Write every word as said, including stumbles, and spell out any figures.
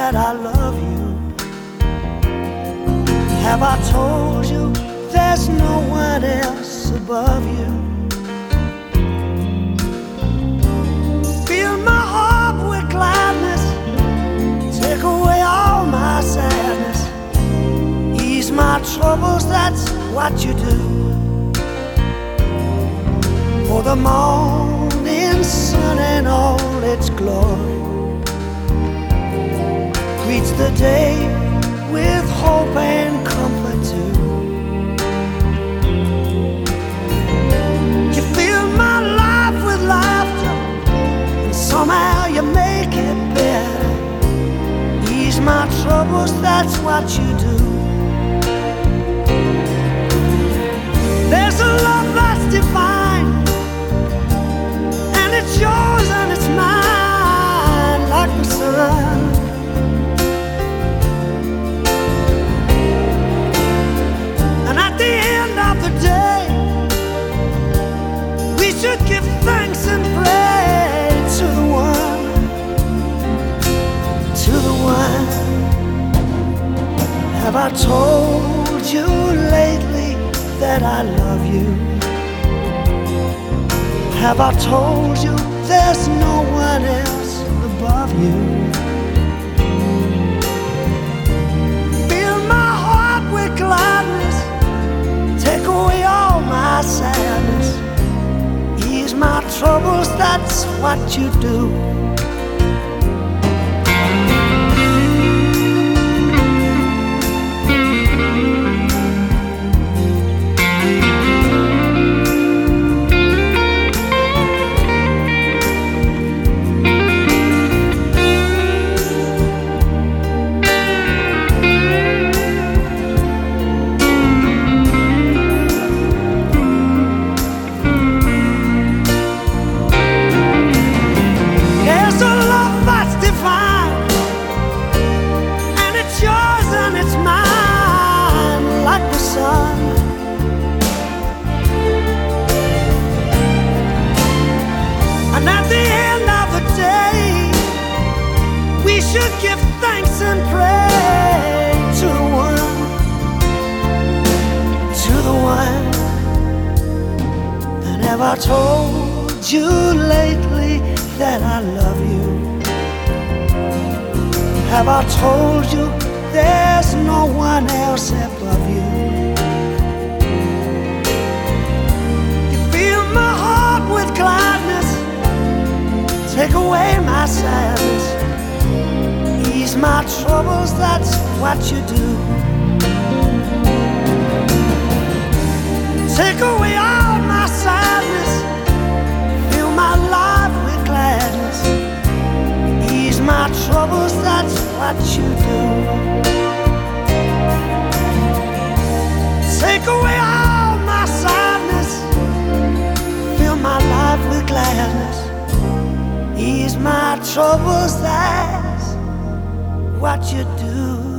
that I love you? Have I told you there's no one else above you? Fill my heart with gladness, take away all my sadness, ease my troubles, that's what you do. For the morning sun and all its glory greets the day with hope and comfort too. You fill my life with laughter, and somehow you make it better. Ease my troubles, that's what you do. There's a love that's divine, and it's yours and it's mine, like the sun. Should give thanks and pray to the one, to the one. Have I told you lately that I love you? Have I told you there's no one else above you? Fill my heart with gladness, take away all my sadness, ease my troubles, that's what you do. And at the end of the day, we should give thanks and pray to the one, to the one. And have I told you lately that I love you? Have I told you there's no one else above you? You fill my heart with gladness, take away my sadness, ease my troubles, that's what you do. Take away all my sadness, fill my life with gladness, ease my troubles, that's what you do. Take away all my sadness, fill my life with gladness, ease my troubles, that's what you do.